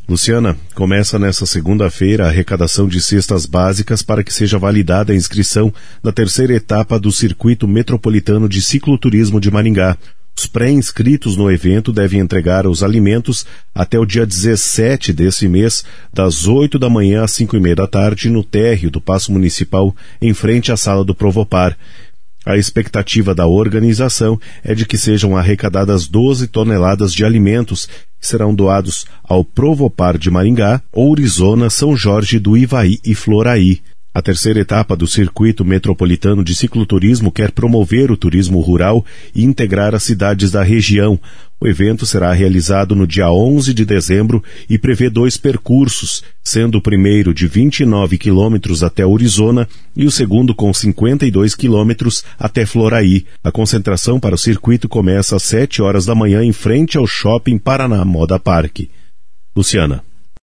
Luciana, começa nesta segunda-feira a arrecadação de cestas básicas para que seja validada a inscrição da terceira etapa do Circuito Metropolitano de Cicloturismo de Maringá. Os pré-inscritos no evento devem entregar os alimentos até o dia 17 desse mês, das 8 da manhã às 5:30 da tarde, no térreo do Paço Municipal, em frente à sala do Provopar. A expectativa da organização é de que sejam arrecadadas 12 toneladas de alimentos que serão doados ao Provopar de Maringá, Ourizona, São Jorge do Ivaí e Floraí. A terceira etapa do Circuito Metropolitano de Cicloturismo quer promover o turismo rural e integrar as cidades da região. O evento será realizado no dia 11 de dezembro e prevê 2 percursos, sendo o primeiro de 29 quilômetros até Ourizona e o segundo com 52 quilômetros até Floraí. A concentração para o circuito começa às 7 horas da manhã em frente ao Shopping Paraná Moda Parque. Luciana.